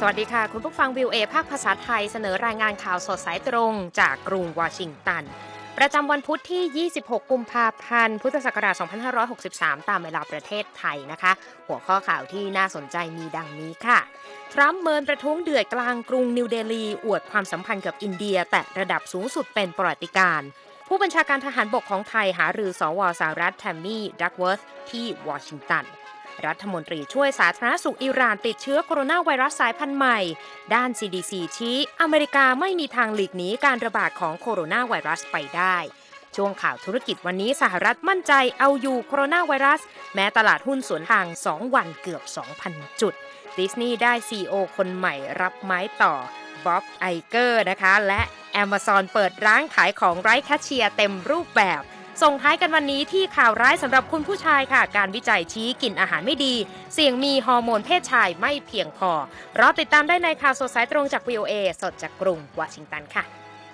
วัสดีค่ะคุณผู้ฟัง VOA ภาคภาษาไทยเสนอรายงานข่าวสดสายตรงจากกรุงวอชิงตันประจำวันพุธที่ 26 กุมภาพันธ์ พุทธศักราช 2563 ตามเวลาประเทศไทยนะคะหัวข้อข่าวที่น่าสนใจมีดังนี้ค่ะทรัมป์เมินประท้วงเดือดกลางกรุงนิวเดลีอวดความสัมพันธ์กับอินเดียแต่ระดับสูงสุดเป็นประวัติการณ์ผู้บัญชาการทหารบกของไทยหารือสว.สหรัฐแทมมี่ดักเวิร์ธที่วอชิงตันรัฐมนตรีช่วยสาธารณสุขอิหร่านติดเชื้อโคโรนาไวรัสสายพันธุ์ใหม่ด้าน CDC ชี้อเมริกาไม่มีทางหลีกหนีการระบาดของโคโรนาไวรัสไปได้ช่วงข่าวธุรกิจวันนี้สหรัฐมั่นใจเอาอยู่โคโรนาไวรัสแม้ตลาดหุ้นสวนทาง 2 วันเกือบ 2,000 จุดดิสนีย์ได้ CEO คนใหม่รับไม้ต่อบ๊อบไอเกอร์นะคะและ Amazon เปิดร้านขายของไร้แคชเชียร์เต็มรูปแบบส่งท้ายกันวันนี้ที่ข่าวร้ายสำหรับคุณผู้ชายค่ะการวิจัยชี้กินอาหารไม่ดีเสี่ยงมีฮอร์โมนเพศชายไม่เพียงพอรอติดตามได้ในข่าวสดสายตรงจาก VOA สดจากกรุงวอชิงตันค่ะ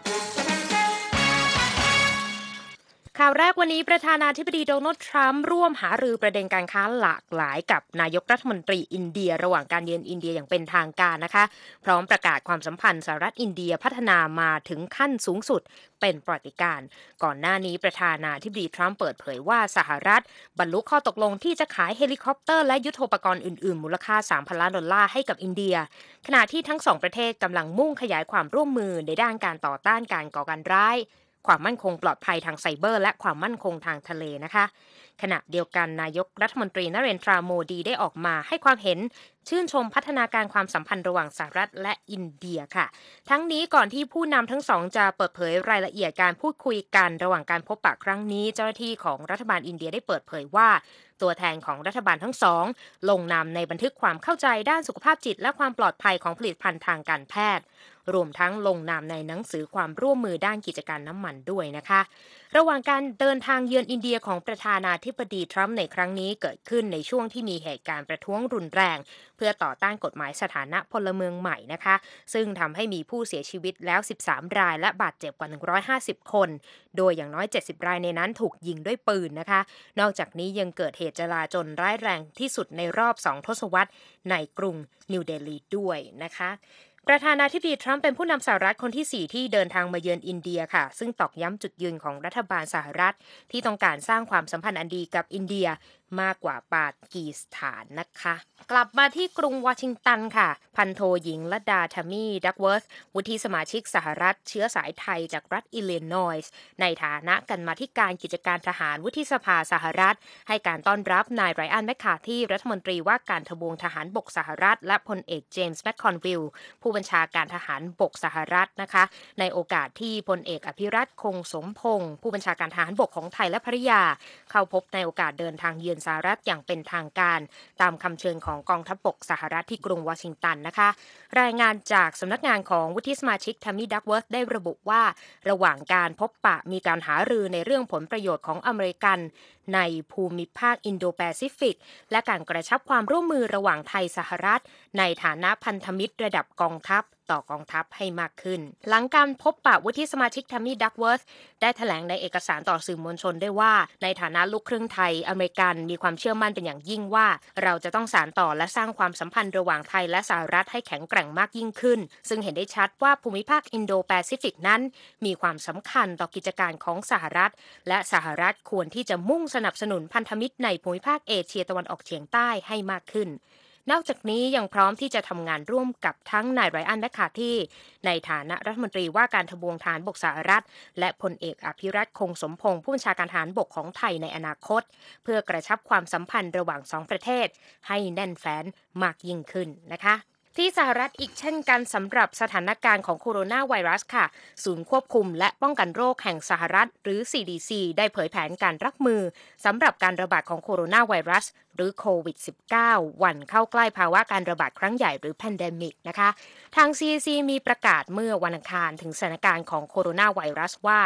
ข่าวแรกวันนี้ประธานาธิบดีโดนัลด์ทรัมป์ร่วมหารือประเด็นการค้าหลากหลายกับนายกรัฐมนตรีอินเดียระหว่างการเยือนอินเดียอย่างเป็นทางการนะคะพร้อมประกาศความสัมพันธ์สหรัฐอินเดียพัฒนามาถึงขั้นสูงสุดเป็นประวัติการณ์ก่อนหน้านี้ประธานาธิบดีทรัมป์เปิดเผยว่าสหรัฐบรรลุข้อตกลงที่จะขายเฮลิคอปเตอร์และยุทโธปกรณ์อื่นๆมูลค่า 3,000 ล้านดอลลาร์ให้กับอินเดียขณะที่ทั้งสองประเทศกำลังมุ่งขยายความร่วมมือในด้านการต่อต้านการก่อการร้ายความมั่นคงปลอดภัยทางไซเบอร์และความมั่นคงทางทะเลนะคะขณะเดียวกันนายกรัฐมนตรีนเรนทราโมดีได้ออกมาให้ความเห็นชื่นชมพัฒนาการความสัมพันธ์ระหว่างสหรัฐและอินเดียค่ะทั้งนี้ก่อนที่ผู้นำทั้งสองจะเปิดเผยรายละเอียดการพูดคุยกันระหว่างการพบปะครั้งนี้เจ้าหน้าที่ของรัฐบาลอินเดียได้เปิดเผยว่าตัวแทนของรัฐบาลทั้งสองลงนามในบันทึกความเข้าใจด้านสุขภาพจิตและความปลอดภัยของผลิตภัณฑ์ทางการแพทย์รวมทั้งลงนามในหนังสือความร่วมมือด้านกิจการน้ำมันด้วยนะคะระหว่างการเดินทางเยือนอินเดียของประธานาธิบดีทรัมป์ในครั้งนี้เกิดขึ้นในช่วงที่มีเหตุการณ์ประท้วงรุนแรงเพื่อต่อต้านกฎหมายสถานะพลเมืองใหม่นะคะซึ่งทำให้มีผู้เสียชีวิตแล้ว13รายและบาดเจ็บกว่า150คนโดยอย่างน้อย70รายในนั้นถูกยิงด้วยปืนนะคะนอกจากนี้ยังเกิดเหตุจลาจลร้ายแรงที่สุดในรอบ2ทศวรรษในกรุงนิวเดลีด้วยนะคะประธานาธิบดีทรัมป์เป็นผู้นำสหรัฐคนที่4ที่เดินทางมาเยือนอินเดียค่ะซึ่งตอกย้ำจุดยืนของรัฐบาลสหรัฐที่ต้องการสร้างความสัมพันธ์อันดีกับอินเดียมากกว่าปากีสถานนะคะกลับมาที่กรุงวอชิงตันค่ะพันโทหญิงลดาทามีดักเวิร์ธวุฒิสมาชิกสหรัฐเชื้อสายไทยจากรัฐอิลลินอยส์ในฐานะกรรมาธิการกิจการทหารวุฒิสภาสหรัฐให้การต้อนรับนายไรอันแมคคาธีรัฐมนตรีว่าการทบวงทหารบกสหรัฐและพลเอกเจมส์แมคคอนวิลผู้บัญชาการทหารบกสหรัฐนะคะในโอกาสที่พลเอกอภิรัตคงสมพงศ์ผู้บัญชาการทหารบกของไทยและภริยาเข้าพบในโอกาสเดินทางเยือนสหรัฐอย่างเป็นทางการตามคำเชิญของกองทัพบกสหรัฐที่กรุงวอชิงตันนะคะรายงานจากสำนักงานของวุฒิสมาชิกทามี่ดักเวิร์ธได้ระบุว่าระหว่างการพบปะมีการหารือในเรื่องผลประโยชน์ของอเมริกันในภูมิภาคอินโดแปซิฟิกและการกระชับความร่วมมือระหว่างไทยสหรัฐในฐานะพันธมิตรระดับกองทัพต่อกองทัพให้มากขึ้นหลังการพบปะวุฒิสมาชิกทามี่ดักเวิร์ธได้แถลงในเอกสารต่อสื่อมวลชนได้ว่าในฐานะลูกครึ่งไทยอเมริกันมีความเชื่อมั่นเป็นอย่างยิ่งว่าเราจะต้องสานต่อและสร้างความสัมพันธ์ระหว่างไทยและสหรัฐให้แข็งแกร่งมากยิ่งขึ้นซึ่งเห็นได้ชัดว่าภูมิภาคอินโดแปซิฟิกนั้นมีความสำคัญต่อกิจการของสหรัฐและสหรัฐควรที่จะมุ่งสนับสนุนพันธมิตรในภูมิภาคเอเชียตะวันออกเฉียงใต้ให้มากขึ้นนอกจากนี้ยังพร้อมที่จะทำงานร่วมกับทั้งนายไรอันแมคคาธีในฐานะรัฐมนตรีว่าการทบวงทหารบกสหรัฐและพลเอกอภิรัตคงสมพงศ์ผู้บัญชาการทหารบกของไทยในอนาคตเพื่อกระชับความสัมพันธ์ระหว่างสองประเทศให้แน่นแฟ้นมากยิ่งขึ้นนะคะที่สหรัฐอีกเช่นกันสำหรับสถานการณ์ของโคโรนาไวรัสค่ะศูนย์ควบคุมและป้องกันโรคแห่งสหรัฐหรือ CDC ได้เผยแผนการรับมือสำหรับการระบาดของโคโรนาไวรัสหรือโควิด -19 วันเข้าใกล้ภาวะการระบาดครั้งใหญ่หรือแพนเดมิกนะคะทาง CDC มีประกาศเมื่อวันอังคารถึงสถานการณ์ของโคโรนาไวรัสว่า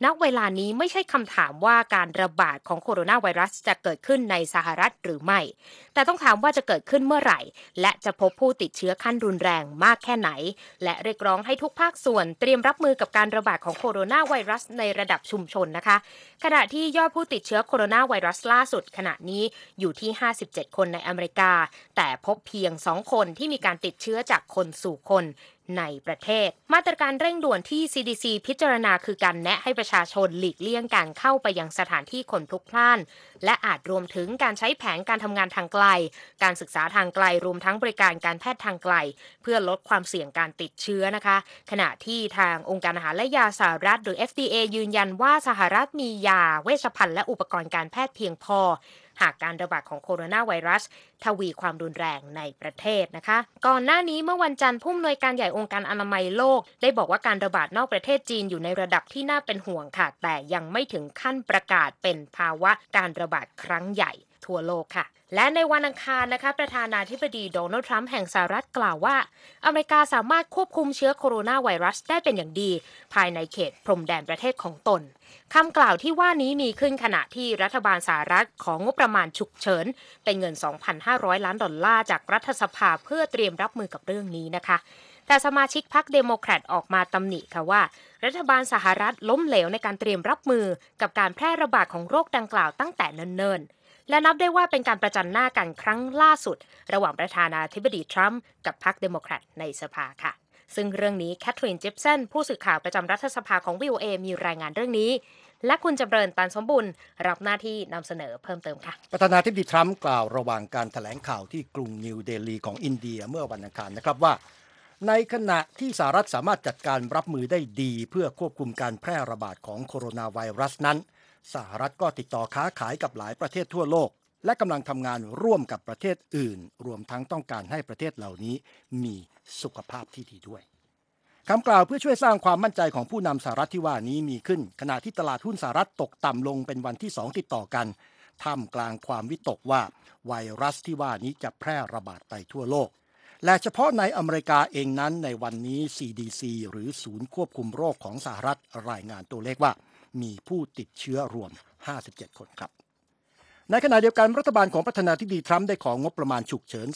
ณเวลานี้ไม่ใช่คำถามว่าการระบาดของโคโรนาไวรัสจะเกิดขึ้นในสหรัฐหรือไม่แต่ต้องถามว่าจะเกิดขึ้นเมื่อไหร่และจะพบผู้ติดเชื้อขั้นรุนแรงมากแค่ไหนและเรียกร้องให้ทุกภาคส่วนเตรียมรับมือกับการระบาดของโคโรนาไวรัสในระดับชุมชนนะคะขณะที่ยอดผู้ติดเชื้อโคโรนาไวรัสล่าสุดขณะนี้อยู่ที่57คนในอเมริกาแต่พบเพียง2คนที่มีการติดเชื้อจากคนสู่คนในประเทศมาตรการเร่งด่วนที่ CDC พิจารณาคือการแนะให้ประชาชนหลีกเลี่ยงการเข้าไปยังสถานที่คนพลุกพล่านและอาจรวมถึงการใช้แผนการทำงานทางไกลการศึกษาทางไกลรวมทั้งบริการการแพทย์ทางไกลเพื่อลดความเสี่ยงการติดเชื้อนะคะขณะที่ทางองค์การอาหารและยาสหรัฐหรือ FDA ยืนยันว่าสหรัฐมียาเวชภัณฑ์และอุปกรณ์การแพทย์เพียงพอหากการระบาดของโคโรนาไวรัสทวีความรุนแรงในประเทศนะคะก่อนหน้านี้เมื่อวันจันทร์ผู้อำนวยการใหญ่องค์การอนามัยโลกได้บอกว่าการระบาดนอกประเทศจีนอยู่ในระดับที่น่าเป็นห่วงค่ะแต่ยังไม่ถึงขั้นประกาศเป็นภาวะการระบาดครั้งใหญ่ทั่วโลกค่ะและในวันอังคารนะคะประธานาธิบดีโดนัลด์ทรัมป์แห่งสหรัฐกล่าวว่าอเมริกาสามารถควบคุมเชื้อโคโรนาไวรัสได้เป็นอย่างดีภายในเขตพรมแดนประเทศของตนคำกล่าวที่ว่านี้มีขึ้นขณะที่รัฐบาลสหรัฐของงบประมาณฉุกเฉินเป็นเงิน $2,500 ล้านจากรัฐสภาเพื่อเตรียมรับมือกับเรื่องนี้นะคะแต่สมาชิกพรรคเดโมแครตออกมาตำหนิค่ะว่ารัฐบาลสหรัฐล้มเหลวในการเตรียมรับมือกับการแพร่ระบาดของโรคดังกล่าวตั้งแต่เนิ่นๆและนับได้ว่าเป็นการประจันหน้ากันครั้งล่าสุดระหว่างประธานาธิบดีทรัมป์กับพรรคเดโมแครตในสภาค่ะซึ่งเรื่องนี้แคทรีน จิปสันผู้สื่อข่าวประจำรัฐสภาของ VOA มีรายงานเรื่องนี้และคุณจำเริญ ตันสมบุญรับหน้าที่นำเสนอเพิ่มเติมค่ะประธานาธิบดีทรัมป์กล่าวระหว่างการแถลงข่าวที่กรุงนิวเดลีของอินเดียเมื่อวันอังคารนะครับว่าในขณะที่สหรัฐสามารถจัดการรับมือได้ดีเพื่อควบคุมการแพร่ระบาดของโคโรนาไวรัสนั้นสหรัฐก็ติดต่อค้าขายกับหลายประเทศทั่วโลกและกำลังทำงานร่วมกับประเทศอื่นรวมทั้งต้องการให้ประเทศเหล่านี้มีสุขภาพที่ดีด้วยคำกล่าวเพื่อช่วยสร้างความมั่นใจของผู้นำสหรัฐที่ว่านี้มีขึ้นขณะที่ตลาดหุ้นสหรัฐตกต่ำลงเป็นวันที่2ติดต่อกันท่ามกลางความวิตกว่าไวรัสที่ว่านี้จะแพร่ระบาดไปทั่วโลกและเฉพาะในอเมริกาเองนั้นในวันนี้ CDC หรือศูนย์ควบคุมโรคของสหรัฐรายงานตัวเลขว่ามีผู้ติดเชื้อรวม57คนครับในขณะเดียวกันรัฐบาลของประธานาธิบดีทรัมป์ได้ของงบประมาณฉุกเฉิน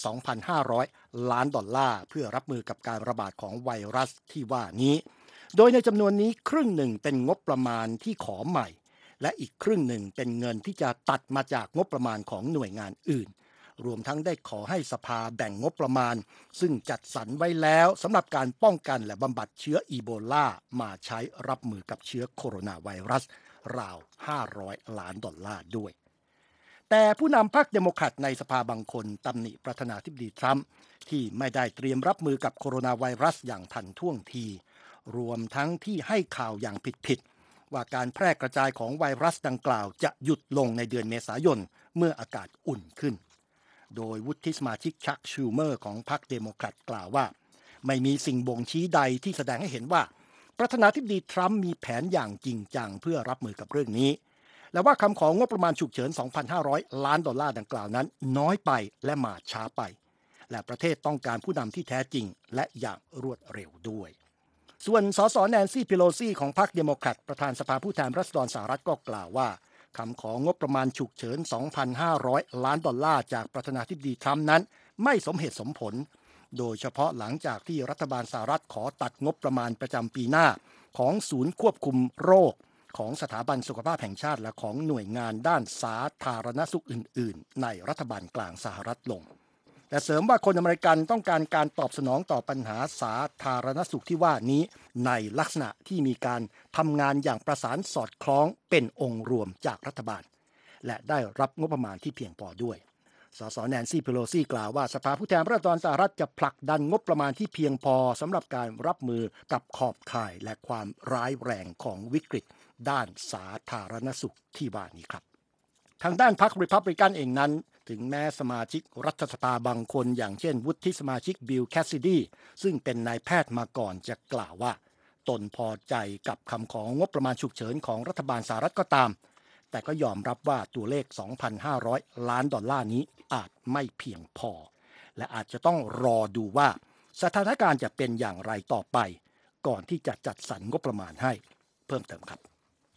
$2,500 ล้านเพื่อรับมือกับการระบาดของไวรัสที่ว่านี้โดยในจำนวนนี้ครึ่งหนึ่งเป็นงบประมาณที่ขอใหม่และอีกครึ่งหนึ่งเป็นเงินที่จะตัดมาจากงบประมาณของหน่วยงานอื่นรวมทั้งได้ขอให้สภาแบ่งงบประมาณซึ่งจัดสรรไว้แล้วสำหรับการป้องกันและบำบัดเชื้ออีโบลามาใช้รับมือกับเชื้อโคโรนาไวรัสราว$500 ล้านด้วยแต่ผู้นำพรรคเดโมแครตในสภาบางคนตำหนิประธานาธิบดีทรัมป์ที่ไม่ได้เตรียมรับมือกับโคโรนาไวรัสอย่างทันท่วงทีรวมทั้งที่ให้ข่าวอย่างผิดว่าการแพร่กระจายของไวรัสดังกล่าวจะหยุดลงในเดือนเมษายนเมื่ออากาศอุ่นขึ้นโดยวุฒิสมาชิกชักชูเมอร์ของพรรคเดโมแครตกล่าวว่าไม่มีสิ่งบ่งชี้ใดที่แสดงให้เห็นว่าประธานาธิบดีทรัมป์มีแผนอย่างจริงจังเพื่อรับมือกับเรื่องนี้และว่าคำของงบประมาณฉุกเฉิน $2,500 ล้านดังกล่าวนั้นน้อยไปและมาช้าไปและประเทศต้องการผู้นำที่แท้จริงและอย่างรวดเร็วด้วยส่วนสสแนนซี่ เพโลซีของพรรคเดโมแครตประธานสภาผู้แทนราษฎรสหรัฐก็กล่าวว่าคำของงบประมาณฉุกเฉิน $2,500 ล้านจากประธานาธิบดีทรัมป์นั้นไม่สมเหตุสมผลโดยเฉพาะหลังจากที่รัฐบาลสหรัฐขอตัดงบประมาณประจำปีหน้าของศูนย์ควบคุมโรคของสถาบันสุขภาพแห่งชาติและของหน่วยงานด้านสาธารณสุขอื่นๆในรัฐบาลกลางสหรัฐลงแต่เสริมว่าคนอเมริกันต้องการการตอบสนองต่อปัญหาสาธารณสุขที่ว่านี้ในลักษณะที่มีการทำงานอย่างประสานสอดคล้องเป็นองค์รวมจากรัฐบาลและได้รับงบประมาณที่เพียงพอด้วยสสแนนซี่ เพโลซีกล่าวว่าสภาผู้แทนราษฎรสหรัฐจะผลักดันงบประมาณที่เพียงพอสำหรับการรับมือกับขอบข่ายและความร้ายแรงของวิกฤตด้านสาธารณสุขที่ว่านี้ครับทางด้านพรรครีพับลิกันเองนั้นถึงแม้สมาชิกรัฐสภาบางคนอย่างเช่นวุฒิสมาชิกบิล แคสซิดีซึ่งเป็นนายแพทย์มาก่อนจะกล่าวว่าตนพอใจกับคำของงบประมาณฉุกเฉินของรัฐบาลสหรัฐก็ตามแต่ก็ยอมรับว่าตัวเลข $2,500 ล้านนี้อาจไม่เพียงพอและอาจจะต้องรอดูว่าสถานการณ์จะเป็นอย่างไรต่อไปก่อนที่จะจัดสรรงบประมาณให้เพิ่มเติมครับ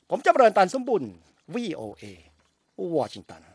ผมจำเริญตันสมบุญ VOA วอชิงตัน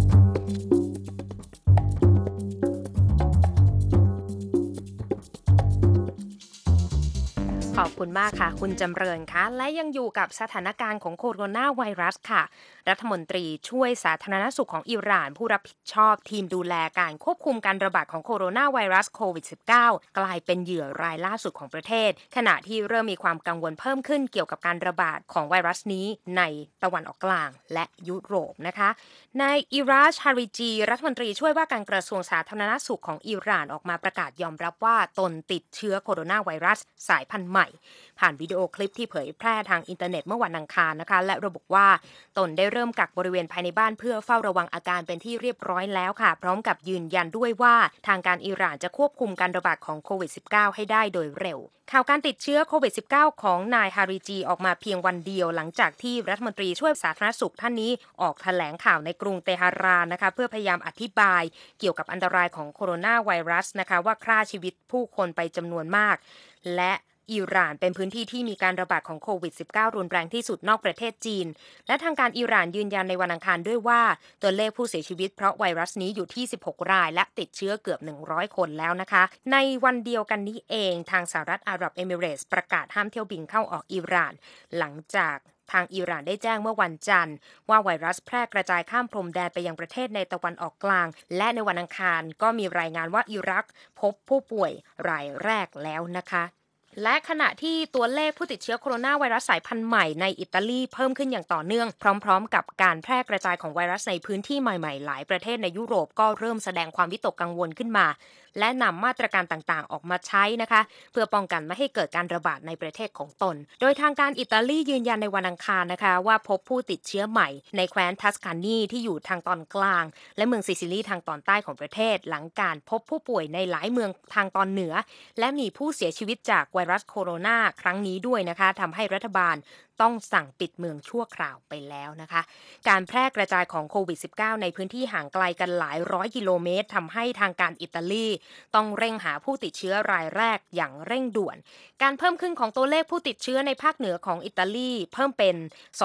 ขอบคุณมากค่ะคุณจำเริญคะและยังอยู่กับสถานการณ์ของโคโรนาไวรัสค่ะรัฐมนตรีช่วยสาธารณสุขของอิหร่านผู้รับผิดชอบทีมดูแลการควบคุมการระบาดของโคโรนาไวรัสโควิด -19 กลายเป็นเหยื่อรายล่าสุดของประเทศขณะที่เริ่มมีความกังวลเพิ่มขึ้นเกี่ยวกับการระบาดของไวรัสนี้ในตะวันออกกลางและยุโรปนะคะนายอิราช ฮาริจีรัฐมนตรีช่วยว่าการกระทรวงสาธารณสุขของอิหร่านออกมาประกาศยอมรับว่าตนติดเชื้อโคโรนาไวรัสสายพันธุ์ใหม่ผ่านวิดีโอคลิปที่เผยแพร่ทางอินเทอร์เน็ตเมื่อวันอังคารนะคะและระบุว่าตนได้เริ่มกักบริเวณภายในบ้านเพื่อเฝ้าระวังอาการเป็นที่เรียบร้อยแล้วค่ะพร้อมกับยืนยันด้วยว่าทางการอิหร่านจะควบคุมการระบาดของโควิด -19 ให้ได้โดยเร็วข่าวการติดเชื้อโควิด -19 ของนายฮาริจีออกมาเพียงวันเดียวหลังจากที่รัฐมนตรีช่วยสาธารณสุขท่านนี้ออกแถลงข่าวในกรุงเตหะรานนะคะเพื่อพยายามอธิบายเกี่ยวกับอันตรายของโคโรนาไวรัสนะคะว่าฆ่าชีวิตผู้คนไปจำนวนมากและอิหร่านเป็นพื้นที่ที่มีการระบาดของโควิด -19 รุนแรงที่สุดนอกประเทศจีนและทางการอิหร่านยืนยันในวันอังคารด้วยว่าตัวเลขผู้เสียชีวิตเพราะไวรัสนี้อยู่ที่16รายและติดเชื้อเกือบ100คนแล้วนะคะในวันเดียวกันนี้เองทางสหรัฐอาหรับเอมิเรตส์ประกาศห้ามเที่ยวบินเข้าออกอิหร่านหลังจากทางอิหร่านได้แจ้งเมื่อวันจันทร์ว่าไวรัสแพร่กระจายข้ามพรมแดนไปยังประเทศในตะวันออกกลางและในวันอังคารก็มีรายงานว่าอิรักพบผู้ป่วยรายแรกแล้วนะคะและขณะที่ตัวเลขผู้ติดเชื้อโคโรนาไวรัสสายพันธุ์ใหม่ในอิตาลีเพิ่มขึ้นอย่างต่อเนื่องพร้อมๆกับการแพร่กระจายของไวรัสในพื้นที่ใหม่ๆหลายประเทศในยุโรปก็เริ่มแสดงความวิตกกังวลขึ้นมาและนำมาตรการต่างๆออกมาใช้นะคะเพื่อป้องกันไม่ให้เกิดการระบาดในประเทศของตนโดยทางการอิตาลียืนยันในวันอังคารนะคะว่าพบผู้ติดเชื้อใหม่ในแคว้นทัสคานีที่อยู่ทางตอนกลางและเมืองซิซิลีทางตอนใต้ของประเทศหลังการพบผู้ป่วยในหลายเมืองทางตอนเหนือและมีผู้เสียชีวิตจากไวรัสโคโรนาครั้งนี้ด้วยนะคะทำให้รัฐบาลต้องสั่งปิดเมืองชั่วคราวไปแล้วนะคะการแพร่กระจายของโควิด -19 ในพื้นที่ห่างไกลกันหลายร้อยกิโลเมตรทำให้ทางการอิตาลีต้องเร่งหาผู้ติดเชื้อรายแรกอย่างเร่งด่วนการเพิ่มขึ้นของตัวเลขผู้ติดเชื้อในภาคเหนือของอิตาลีเพิ่มเป็น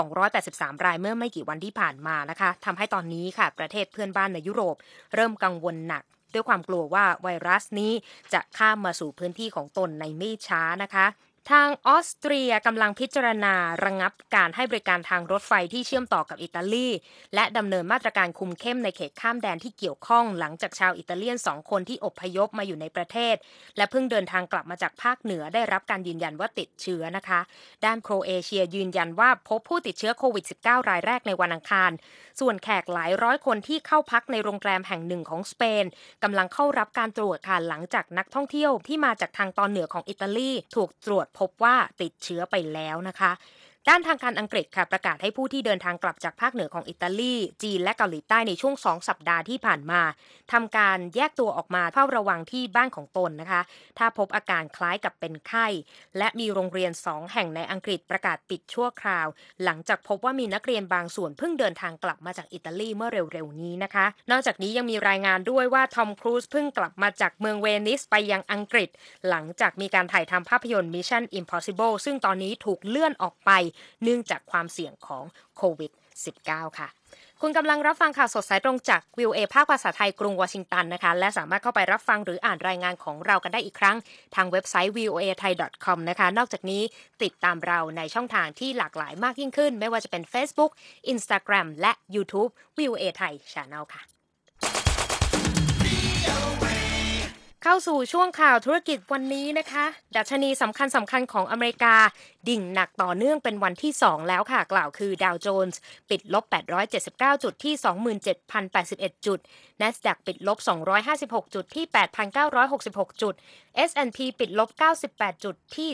283รายเมื่อไม่กี่วันที่ผ่านมานะคะทำให้ตอนนี้ค่ะประเทศเพื่อนบ้านในยุโรปเริ่มกังวลหนักด้วยความกลัวว่าไวรัสนี้จะข้ามมาสู่พื้นที่ของตนในไม่ช้านะคะทางออสเตรียกำลังพิจารณาระงับการให้บริการทางรถไฟที่เชื่อมต่อกับอิตาลีและดำเนินมาตรการคุมเข้มในเขตข้ามแดนที่เกี่ยวข้องหลังจากชาวอิตาเลียน2คนที่อพยพมาอยู่ในประเทศและเพิ่งเดินทางกลับมาจากภาคเหนือได้รับการยืนยันว่าติดเชื้อนะคะด้านโครเอเชียยืนยันว่าพบผู้ติดเชื้อโควิด -19 รายแรกในวันอังคารส่วนแขกหลายร้อยคนที่เข้าพักในโรงแรมแห่งหนึ่งของสเปนกำลังเข้ารับการตรวจค่ะหลังจากนักท่องเที่ยวที่มาจากทางตอนเหนือของอิตาลีถูกตรวจพบว่าติดเชื้อไปแล้วนะคะด้านทางการอังกฤษค่ะประกาศให้ผู้ที่เดินทางกลับจากภาคเหนือของอิตาลีจีนและเกาหลีใต้ในช่วง2สัปดาห์ที่ผ่านมาทำการแยกตัวออกมาเฝ้าระวังที่บ้านของตนนะคะถ้าพบอาการคล้ายกับเป็นไข้และมีโรงเรียน2แห่งในอังกฤษประกาศปิดชั่วคราวหลังจากพบว่ามีนักเรียนบางส่วนเพิ่งเดินทางกลับมาจากอิตาลีเมื่อเร็วๆนี้นะคะนอกจากนี้ยังมีรายงานด้วยว่าทอมครูซเพิ่งกลับมาจากเมืองเวนิสไปยังอังกฤษหลังจากมีการถ่ายทำภาพยนตร์ Mission Impossible ซึ่งตอนนี้ถูกเลื่อนออกไปเนื่องจากความเสี่ยงของโควิด -19 ค่ะคุณกำลังรับฟังข่าวสดสายตรงจาก VOA ภาคภาษาไทยกรุงวอชิงตันนะคะและสามารถเข้าไปรับฟังหรืออ่านรายงานของเรากันได้อีกครั้งทางเว็บไซต์ voathai.com นะคะนอกจากนี้ติดตามเราในช่องทางที่หลากหลายมากยิ่งขึ้นไม่ว่าจะเป็น Facebook Instagram และ YouTube VOA Thai Channel ค่ะเข้าสู่ช่วงข่าวธุรกิจวันนี้นะคะดัชนีสำคัญของอเมริกาดิ่งหนักต่อเนื่องเป็นวันที่2แล้วค่ะกล่าวคือดาวโจนส์ปิดลบ879จุดที่ 27,081 จุด NASDAQ ปิดลบ256จุดที่ 8,966 จุด S&P ปิดลบ98จุดที่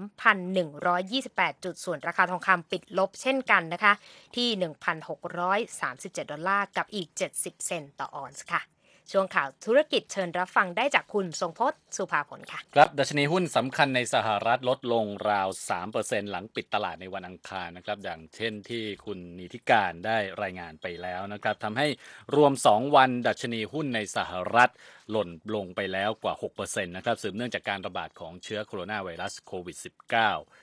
3,128 จุดส่วนราคาทองคำปิดลบเช่นกันนะคะที่ $1,637 กับอีก70เซนต์ต่อออนซ์ค่ะช่วงข่าวธุรกิจเชิญรับฟังได้จากคุณทรงพจน์สุภาผลค่ะครับดัชนีหุ้นสำคัญในสหรัฐลดลงราว 3% หลังปิดตลาดในวันอังคารนะครับอย่างเช่นที่คุณนิติการได้รายงานไปแล้วนะครับทำให้รวม2วันดัชนีหุ้นในสหรัฐหล่นลงไปแล้วกว่า 6% นะครับสืบเนื่องจากการระบาดของเชื้อโคโรนาไวรัสโควิด -19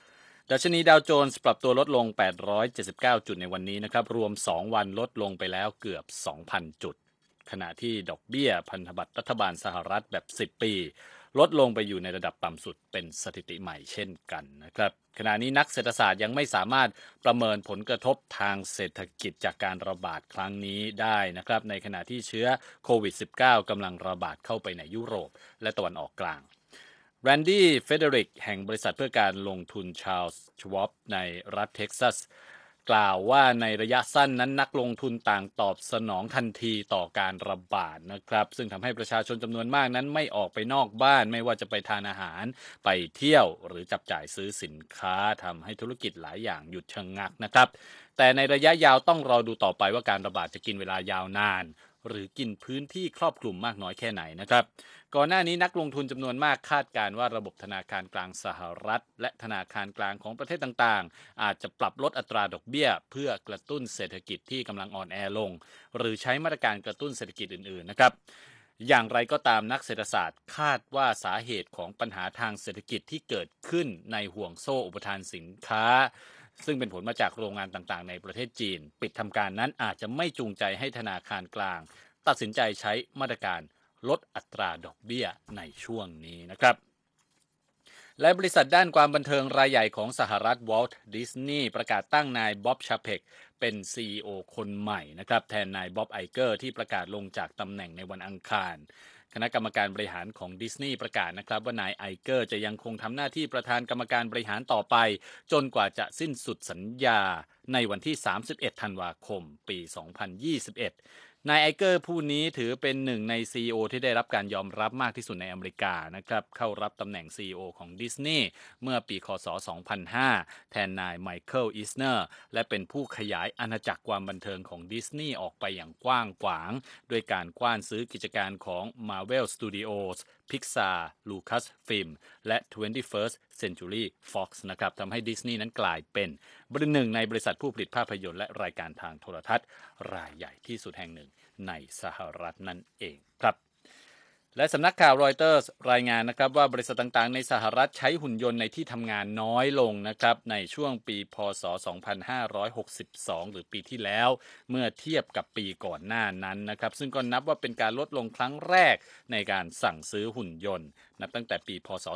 ดัชนีดาวโจนส์ปรับตัวลดลง879จุดในวันนี้นะครับรวม2วันลดลงไปแล้วเกือบ 2,000 จุดขณะที่ดอกเบี้ยพันธบัตรรัฐบาลสหรัฐแบบ10ปีลดลงไปอยู่ในระดับต่ำสุดเป็นสถิติใหม่เช่นกันนะครับขณะนี้นักเศรษฐศาสตร์ยังไม่สามารถประเมินผลกระทบทางเศรษฐกิจจากการระบาดครั้งนี้ได้นะครับในขณะที่เชื้อโควิด -19 กำลังระบาดเข้าไปในยุโรปและตะวันออกกลางแรนดี้เฟเดริกแห่งบริษัทเพื่อการลงทุนชาร์ลส์ชวอปในรัฐเท็กซัสกล่าวว่าในระยะสั้นนั้นนักลงทุนต่างตอบสนองทันทีต่อการระบาดนะครับซึ่งทำให้ประชาชนจำนวนมากนั้นไม่ออกไปนอกบ้านไม่ว่าจะไปทานอาหารไปเที่ยวหรือจับจ่ายซื้อสินค้าทำให้ธุรกิจหลายอย่างหยุดชะงักนะครับแต่ในระยะยาวต้องรอดูต่อไปว่าการระบาดจะกินเวลายาวนานหรือกินพื้นที่ครอบคลุมมากน้อยแค่ไหนนะครับก่อนหน้านี้นักลงทุนจำนวนมากคาดการณ์ว่าระบบธนาคารกลางสหรัฐและธนาคารกลางของประเทศต่างๆอาจจะปรับลดอัตราดอกเบี้ยเพื่อกระตุ้นเศรษฐกิจที่กำลังอ่อนแอลงหรือใช้มาตรการกระตุ้นเศรษฐกิจอื่นๆนะครับอย่างไรก็ตามนักเศรษฐศาสตร์คาดว่าสาเหตุของปัญหาทางเศรษฐกิจที่เกิดขึ้นในห่วงโซ่อุปทานสินค้าซึ่งเป็นผลมาจากโรงงานต่างๆในประเทศจีนปิดทำการนั้นอาจจะไม่จูงใจให้ธนาคารกลางตัดสินใจใช้มาตรการลดอัตราดอกเบี้ยในช่วงนี้นะครับและบริษัทด้านความบันเทิงรายใหญ่ของสหรัฐวอลต์ดิสนีย์ประกาศตั้งนายบ๊อบชาเพกเป็น CEO คนใหม่นะครับแทนนายบ๊อบไอเกอร์ที่ประกาศลงจากตำแหน่งในวันอังคารคณะกรรมการบริหารของดิสนีย์ประกาศนะครับว่านายไอเกอร์จะยังคงทำหน้าที่ประธานกรรมการบริหารต่อไปจนกว่าจะสิ้นสุดสัญญาในวันที่31ธันวาคมปี2021นายไอเกอร์ผู้นี้ถือเป็นหนึ่งใน CEO ที่ได้รับการยอมรับมากที่สุดในอเมริกานะครับเข้ารับตำแหน่ง CEO ของดิสนีย์เมื่อปีคศ2005แทนนายไมเคิลอิสเนอร์และเป็นผู้ขยายอาณาจักรความบันเทิงของดิสนีย์ออกไปอย่างกว้างขวางด้วยการกว้านซื้อกิจการของ Marvel Studios Pixar Lucasfilm และ 21st Century Fox นะครับทำให้ดิสนีย์นั้นกลายเป็นหนึ่งในบริษัทผู้ผลิตภาพยนตร์และรายการทางโทรทัศน์รายใหญ่ที่สุดแห่งหนึ่งในสหรัฐนั่นเองครับและสำนักข่าวรอยเตอร์สรายงานนะครับว่าบริษัทต่างๆในสหรัฐใช้หุ่นยนต์ในที่ทำงานน้อยลงนะครับในช่วงปีพ.ศ. 2562 หรือปีที่แล้วเมื่อเทียบกับปีก่อนหน้านั้นนะครับซึ่งก็นับว่าเป็นการลดลงครั้งแรกในการสั่งซื้อหุ่นยนต์นับตั้งแต่ปีพ.ศ.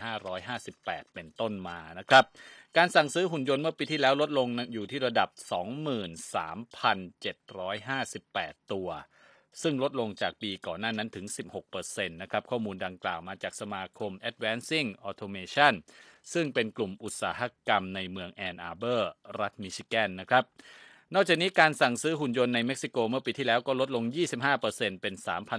2558 เป็นต้นมานะครับการสั่งซื้อหุ่นยนต์เมื่อปีที่แล้วลดลงอยู่ที่ระดับ 23,758 ตัวซึ่งลดลงจากปีก่อนหน้านั้นถึง 16% นะครับข้อมูลดังกล่าวมาจากสมาคม Advancing Automation ซึ่งเป็นกลุ่มอุตสาหกรรมในเมืองแอนอาร์เบอร์รัฐมิชิแกนนะครับนอกจากนี้การสั่งซื้อหุ่นยนต์ในเม็กซิโกเมื่อปีที่แล้วก็ลดลง 25% เป็น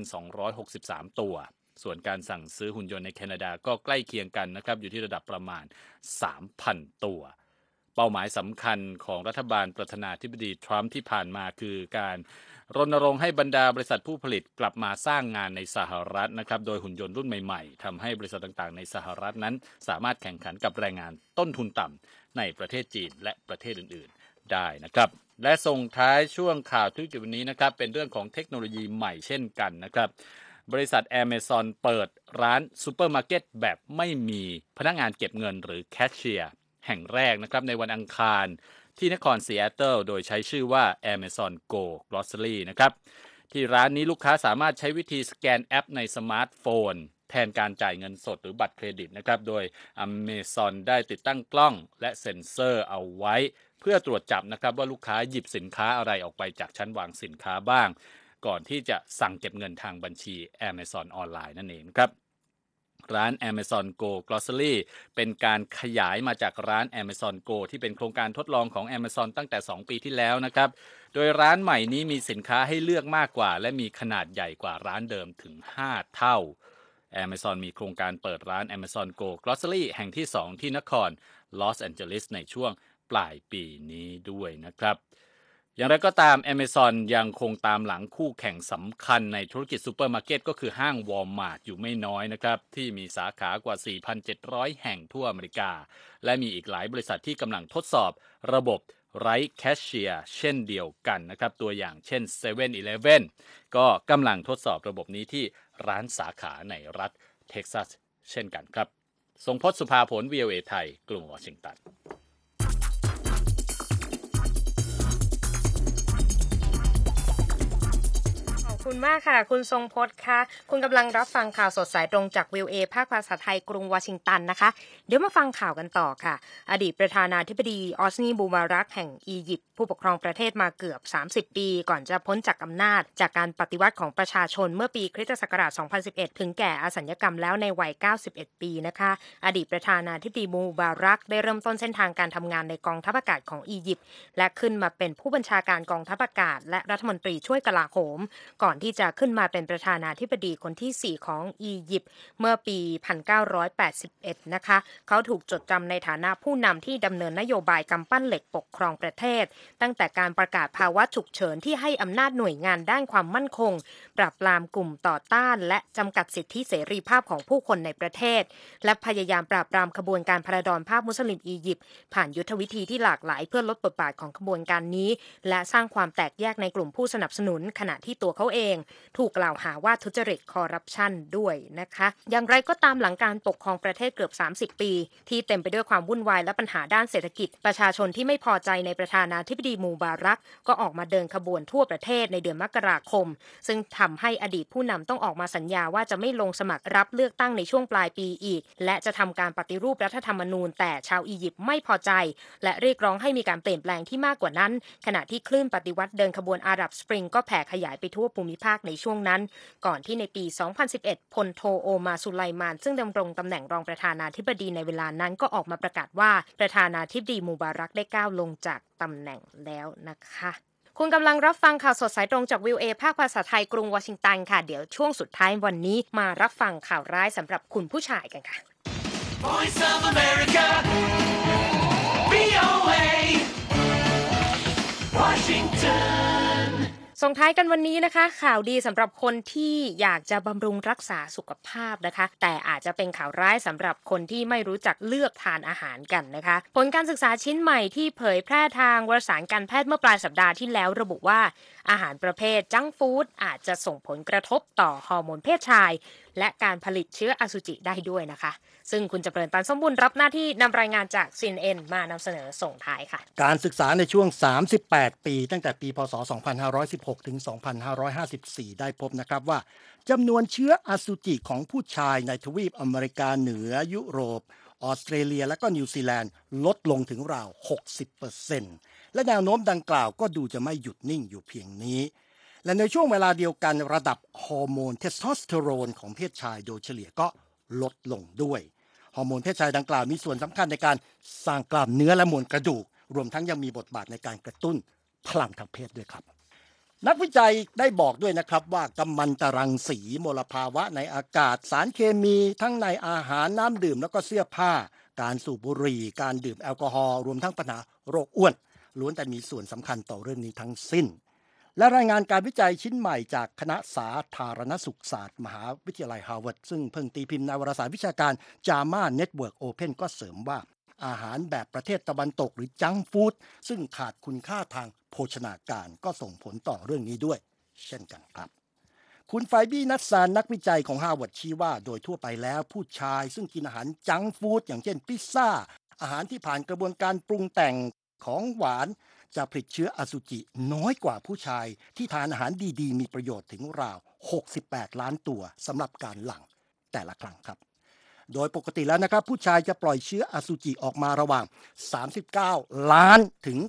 3,263 ตัวส่วนการสั่งซื้อหุ่นยนต์ในแคนาดาก็ใกล้เคียงกันนะครับอยู่ที่ระดับประมาณ 3,000 ตัวเป้าหมายสำคัญของรัฐบาลประธานาธิบดีทรัมป์ที่ผ่านมาคือการรณรงค์ให้บรรดาบริษัทผู้ผลิตกลับมาสร้างงานในสหรัฐนะครับโดยหุ่นยนต์รุ่นใหม่ๆทำให้บริษัทต่างๆในสหรัฐนั้นสามารถแข่งขันกับแรงงานต้นทุนต่ำในประเทศจีนและประเทศอื่นๆได้นะครับและส่งท้ายช่วงข่าวธุรกิจวันนี้นะครับเป็นเรื่องของเทคโนโลยีใหม่เช่นกันนะครับบริษัท Amazon เปิดร้านซูเปอร์มาร์เก็ตแบบไม่มีพนักงานเก็บเงินหรือแคชเชียร์แห่งแรกนะครับในวันอังคารที่นครซีแอตเทิลโดยใช้ชื่อว่า Amazon Go Grocery นะครับที่ร้านนี้ลูกค้าสามารถใช้วิธีสแกนแอปในสมาร์ทโฟนแทนการจ่ายเงินสดหรือบัตรเครดิตนะครับโดย Amazon ได้ติดตั้งกล้องและเซ็นเซอร์เอาไว้เพื่อตรวจจับนะครับว่าลูกค้าหยิบสินค้าอะไรออกไปจากชั้นวางสินค้าบ้างก่อนที่จะสั่งเก็บเงินทางบัญชี Amazon ออนไลน์นั่นเองครับร้าน Amazon Go Grocery เป็นการขยายมาจากร้าน Amazon Go ที่เป็นโครงการทดลองของ Amazon ตั้งแต่ 2 ปีที่แล้วนะครับโดยร้านใหม่นี้มีสินค้าให้เลือกมากกว่าและมีขนาดใหญ่กว่าร้านเดิมถึง 5 เท่า Amazon มีโครงการเปิดร้าน Amazon Go Grocery แห่งที่ 2 ที่นครลอสแอนเจลิสในช่วงปลายปีนี้ด้วยนะครับอย่างไรก็ตาม Amazon ยังคงตามหลังคู่แข่งสำคัญในธุรกิจซูเปอร์มาร์เก็ตก็คือห้าง Walmart อยู่ไม่น้อยนะครับที่มีสาขากว่า 4,700 แห่งทั่วอเมริกาและมีอีกหลายบริษัทที่กำลังทดสอบระบบไร้แคชเชียร์เช่นเดียวกันนะครับตัวอย่างเช่น 7-Eleven ก็กำลังทดสอบระบบนี้ที่ร้านสาขาในรัฐเท็กซัสเช่นกันครับทรงพจน์ สุภาผล VOA ไทยกรุงวอชิงตันมากค่ะคุณทรงพจน์ค่ะคุณกำลังรับฟังข่าวสดสายตรงจากวิวเอภาคภาษาไทยกรุงวอชิงตันนะคะเดี๋ยวมาฟังข่าวกันต่อค่ะอดีตประธานาธิบดีออสนีบูมารักแห่งอียิปต์ผู้ปกครองประเทศมาเกือบ30ปีก่อนจะพ้นจากอำนาจจากการปฏิวัติของประชาชนเมื่อปีคริสตศักราช2011ถึงแก่อสัญญกรรมแล้วในวัย91ปีนะคะอดีตประธานาธิบดีมูบารักได้เริ่มต้นเส้นทางการทำงานในกองทัพอากาศของอียิปต์และขึ้นมาเป็นผู้บัญชาการกองทัพอากาศและรัฐมนตรีช่วยกลาโหมก่อนที่จะขึ้นมาเป็นประธานาธิบดีคนที่4ของอียิปต์เมื่อปี1981นะคะเขาถูกจดจำในฐานะผู้นำที่ดำเนินนโยบายกำปั้นเหล็กปกครองประเทศตั้งแต่การประกาศภาวะฉุกเฉินที่ให้อำนาจหน่วยงานด้านความมั่นคงปราบปรามกลุ่มต่อต้านและจำกัดสิทธิเสรีภาพของผู้คนในประเทศและพยายามปราบปรามขบวนการพระดอนภาพมุสลิมอียิปต์ผ่านยุทธวิธีที่หลากหลายเพื่อลดบทบาทของขบวนการนี้และสร้างความแตกแยกในกลุ่มผู้สนับสนุนขณะที่ตัวเขาเองถูกกล่าวหาว่าทุจริตคอร์รัปชันด้วยนะคะอย่างไรก็ตามหลังการปกครองประเทศเกือบ30ปีที่เต็มไปด้วยความวุ่นวายและปัญหาด้านเศรษฐกิจประชาชนที่ไม่พอใจในประธานาธิบดีมูบารักก็ออกมาเดินขบวนทั่วประเทศในเดือนมกราคมซึ่งทำให้อดีตผู้นำต้องออกมาสัญญาว่าจะไม่ลงสมัครรับเลือกตั้งในช่วงปลายปีอีกและจะทำการปฏิรูปรัฐธรรมนูญแต่ชาวอียิปต์ไม่พอใจและเรียกร้องให้มีการเปลี่ยนแปลงที่มากกว่านั้นขณะที่คลื่นปฏิวัติเดินขบวนอาหรับสปริงก็แผ่ขยายไปทั่วภูมิภาคในช่วงนั้นก่อนที่ในปี 2011 พลโทโอมาสุไลมานซึ่งดำรงตำแหน่งรองประธานาธิบดีในเวลานั้นก็ออกมาประกาศว่าประธานาธิบดีมูบารักได้ก้าวลงจากตำแหน่งแล้วนะคะคุณกำลังรับฟังข่าวสดสายตรงจากวิวเอภาคภาษาไทยกรุงวอชิงตันค่ะเดี๋ยวช่วงสุดท้ายวันนี้มารับฟังข่าวร้ายสำหรับคุณผู้ชายกันค่ะ Voice of America, VOA, Washington. ส่งท้ายกันวันนี้นะคะข่าวดีสำหรับคนที่อยากจะบำรุงรักษาสุขภาพนะคะแต่อาจจะเป็นข่าวร้ายสำหรับคนที่ไม่รู้จักเลือกทานอาหารกันนะคะผลการศึกษาชิ้นใหม่ที่เผยแพร่ทางวารสารการแพทย์เมื่อปลายสัปดาห์ที่แล้วระบุว่าอาหารประเภทจังก์ฟู้ดอาจจะส่งผลกระทบต่อฮอร์โมนเพศชายและการผลิตเชื้ออสุจิได้ด้วยนะคะซึ่งคุณจำเริญ ตันสมบูรณ์รับหน้าที่นำรายงานจาก CNN มานำเสนอส่งท้ายค่ะการศึกษาในช่วง38ปีตั้งแต่ปีพศ2516ถึง2554ได้พบนะครับว่าจำนวนเชื้ออสุจิของผู้ชายในทวีปอเมริกาเหนือยุโรปออสเตรเลียและก็นิวซีแลนด์ลดลงถึงราว 60% และแนวโน้มดังกล่าวก็ดูจะไม่หยุดนิ่งอยู่เพียงนี้และในช่วงเวลาเดียวกันระดับฮอร์โมนเทสโทสเตอโรนของเพศชายโดยเฉลี่ยก็ลดลงด้วยฮอร์โมนเพศชายดังกล่าวมีส่วนสำคัญในการสร้างกล้ามเนื้อและมวลกระดูกรวมทั้งยังมีบทบาทในการกระตุ้นพลังทางเพศด้วยครับนักวิจัยได้บอกด้วยนะครับว่ากัมมันตรังสีมลภาวะในอากาศสารเคมีทั้งในอาหารน้ำดื่มแล้วก็เสื้อผ้าการสูบบุหรี่การดื่มแอลกอฮอล์รวมทั้งปัญหาโรคอ้วนล้วนแต่มีส่วนสำคัญต่อเรื่องนี้ทั้งสิ้นและรายงานการวิจัยชิ้นใหม่จากคณะสาธารณสุขศาสตร์มหาวิทยาลัยฮาร์วาร์ดซึ่งเพิ่งตีพิมพ์ในวารสารวิชาการ JAMA Network Open ก็เสริมว่าอาหารแบบประเทศตะวันตกหรือจังก์ฟู้ดซึ่งขาดคุณค่าทางโภชนาการก็ส่งผลต่อเรื่องนี้ด้วยเช่นกันครับคุณไฟบี้นัสซานนักวิจัยของฮาร์วาร์ดชี้ว่าโดยทั่วไปแล้วผู้ชายซึ่งกินอาหารจังก์ฟู้ดอย่างเช่นพิซซ่าอาหารที่ผ่านกระบวนการปรุงแต่งของหวานจะผลิตเชื้ออสุจิน้อยกว่าผู้ชายที่ทานอาหารดีๆมีประโยชน์ถึงราว68ล้านตัวสำหรับการหลั่งแต่ละครั้งครับโดยปกติแล้วนะครับผู้ชายจะปล่อยเชื้ออสุจิออกมาระหว่าง39ล้านถึง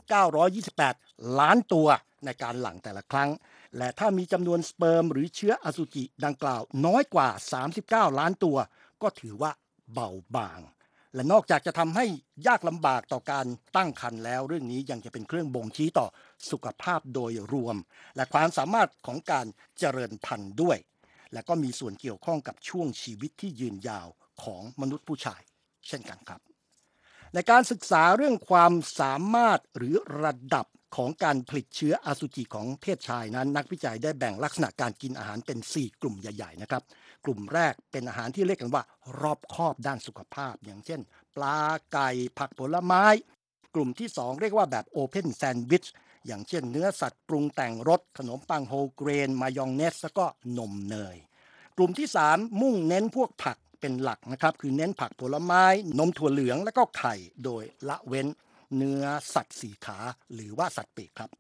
928ล้านตัวในการหลั่งแต่ละครั้งและถ้ามีจำนวนสเปิร์มหรือเชื้ออสุจิดังกล่าวน้อยกว่า39ล้านตัวก็ถือว่าเบาบางและนอกจากจะทำให้ยากลำบากต่อการตั้งครรภ์แล้วเรื่องนี้ยังจะเป็นเครื่องบ่งชี้ต่อสุขภาพโดยรวมและความสามารถของการเจริญพันธุ์ด้วยและก็มีส่วนเกี่ยวข้องกับช่วงชีวิตที่ยืนยาวของมนุษย์ผู้ชายเช่นกันครับในการศึกษาเรื่องความสามารถหรือระดับของการผลิตเชื้ออสุจิของเพศชายนั้นนักวิจัยได้แบ่งลักษณะการกินอาหารเป็น4กลุ่มใหญ่ๆนะครับกลุ่มแรกเป็นอาหารที่เรียกกันว่ารอบคอบด้านสุขภาพอย่างเช่นปลาไก่ผักผลไม้กลุ่มที่2เรียกว่าแบบโอเพนแซนด์วิชอย่างเช่นเนื้อสัตว์ปรุงแต่งรสขนมปังโฮลเกรนมายองเนสแล้วก็นมเนยกลุ่มที่3มุ่งเน้นพวกผักเป็นหลักนะครับคือเน้นผักผลไม้นมถั่วเหลืองแล้วก็ไข่โดยละเว้นเนื้อสัตว์4ขาหรือว่าสัตว์ปีกครับ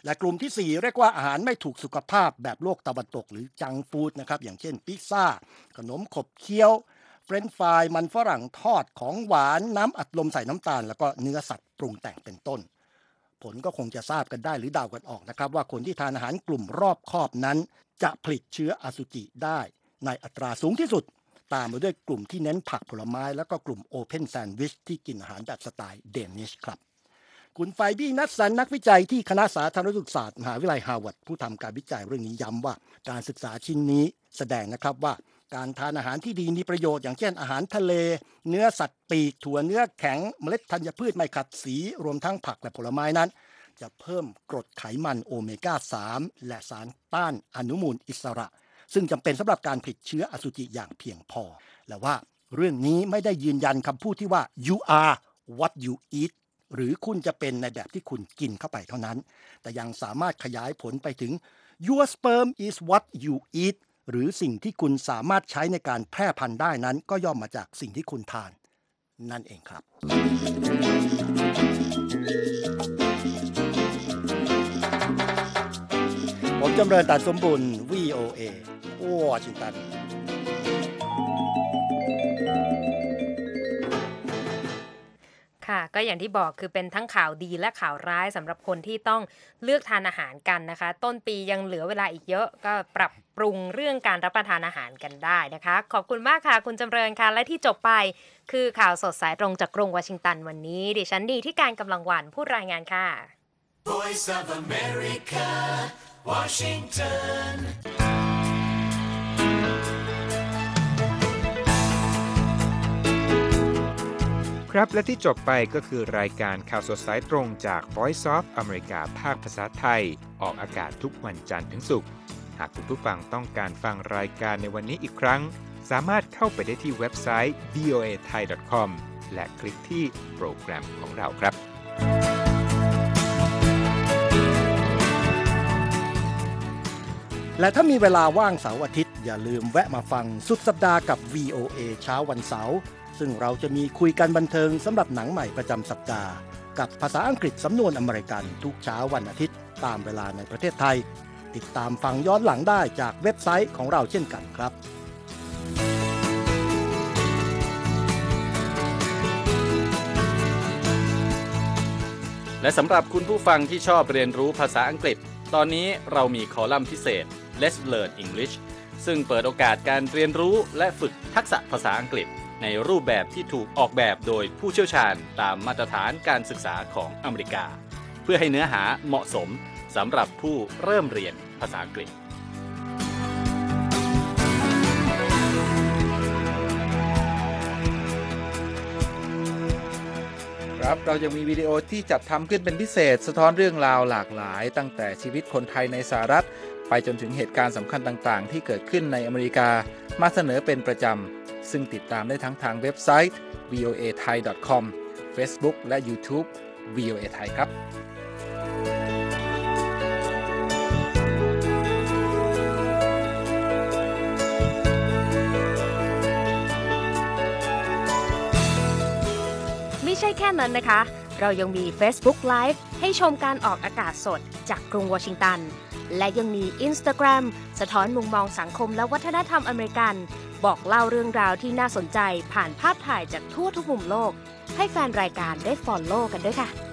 และกลุ่มที่ 4 เรียกว่าอาหารไม่ถูกสุขภาพแบบโลกตะวันตกหรือจังก์ฟู้ดนะครับอย่างเช่นพิซซ่าขนมขบเคี้ยวเฟรนช์ฟรายมันฝรั่งทอดของหวานน้ำอัดลมใส่น้ำตาลแล้วก็เนื้อสัตว์ปรุงแต่งเป็นต้นผลก็คงจะทราบกันได้หรือเดากันออกนะครับว่าคนที่ทานอาหารกลุ่มรอบคอบนั้นจะผลิตเชื้ออสุจิได้ในอัตราสูงที่สุดตามมาด้วยกลุ่มที่เน้นผักผลไม้แล้วก็กลุ่มโอเพนแซนด์วิชที่กินอาหารแบบสไตล์เดนิชครับคุณไฟบี้นัทสันนักวิจัยที่คณะสาธารณสุขศาสตร์มหาวิทยาลัยฮาร์วาร์ดผู้ทำการวิจัยเรื่องนี้ย้ำว่าการศึกษาชิ้นนี้แสดงนะครับว่าการทานอาหารที่ดีมีประโยชน์อย่างเช่นอาหารทะเลเนื้อสัตว์ปีกถั่วเนื้อแข็งเมล็ดธัญพืชไม่ขัดสีรวมทั้งผักและผลไม้นั้นจะเพิ่มกรดไขมันโอเมก้า 3 และสารต้านอนุมูลอิสระซึ่งจำเป็นสำหรับการผลิตเชื้ออสุจิอย่างเพียงพอและว่าเรื่องนี้ไม่ได้ยืนยันคำพูดที่ว่า you are what you eat หรือคุณจะเป็นในแบบที่คุณกินเข้าไปเท่านั้นแต่ยังสามารถขยายผลไปถึง your sperm is what you eat หรือสิ่งที่คุณสามารถใช้ในการแพร่พันธุ์ได้นั้นก็ย่อมมาจากสิ่งที่คุณทานนั่นเองครับผมจำเริญตัดสมบุญ VOA วอชิงตันค่ะก็อย่างที่บอกคือเป็นทั้งข่าวดีและข่าวร้ายสำหรับคนที่ต้องเลือกทานอาหารกันนะคะต้นปียังเหลือเวลาอีกเยอะก็ปรับปรุงเรื่องการรับประทานอาหารกันได้นะคะขอบคุณมากค่ะคุณจำเริญค่ะและที่จบไปคือข่าวสดสายตรงจากกรุงวอชิงตันวันนี้ดิฉันดีที่การกำลังวันผู้รายงานค่ะ Voice of America, Washington. ครับและที่จบไปก็คือรายการข่าวสดสายตรงจาก Voice of America ภาคภาษาไทยออกอากาศทุกวันจันทร์ถึงศุกร์หากคุณผู้ฟังต้องการฟังรายการในวันนี้อีกครั้งสามารถเข้าไปได้ที่เว็บไซต์ voathai.com และคลิกที่โปรแกรมของเราครับและถ้ามีเวลาว่างเสาร์อาทิตย์อย่าลืมแวะมาฟังสุดสัปดาห์กับ VOA เช้าวันเสาร์ซึ่งเราจะมีคุยกันบันเทิงสำหรับหนังใหม่ประจำสัปดาห์กับภาษาอังกฤษสำนวนอเมริกันทุกเช้าวันอาทิตย์ตามเวลาในประเทศไทยติดตามฟังย้อนหลังได้จากเว็บไซต์ของเราเช่นกันครับและสำหรับคุณผู้ฟังที่ชอบเรียนรู้ภาษาอังกฤษตอนนี้เรามีคอลัมน์พิเศษ Let's Learn English ซึ่งเปิดโอกาสการเรียนรู้และฝึกทักษะภาษาอังกฤษในรูปแบบที่ถูกออกแบบโดยผู้เชี่ยวชาญตามมาตรฐานการศึกษาของอเมริกาเพื่อให้เนื้อหาเหมาะสมสำหรับผู้เริ่มเรียนภาษาอังกฤษครับเรายังมีวิดีโอที่จัดทำขึ้นเป็นพิเศษสะท้อนเรื่องราวหลากหลายตั้งแต่ชีวิตคนไทยในสหรัฐไปจนถึงเหตุการณ์สำคัญต่างๆที่เกิดขึ้นในอเมริกามาเสนอเป็นประจำซึ่งติดตามได้ทั้งทางเว็บไซต์ voathai.com Facebook และ YouTube VOA Thai ครับไม่ใช่แค่นั้นนะคะเรายังมี Facebook Live ให้ชมการออกอากาศสดจากกรุงวอชิงตันและยังมี Instagram สะท้อนมุมมองสังคมและวัฒนธรรมอเมริกันบอกเล่าเรื่องราวที่น่าสนใจผ่านภาพถ่ายจากทั่วทุกมุมโลกให้แฟนรายการได้ follow กันด้วยค่ะ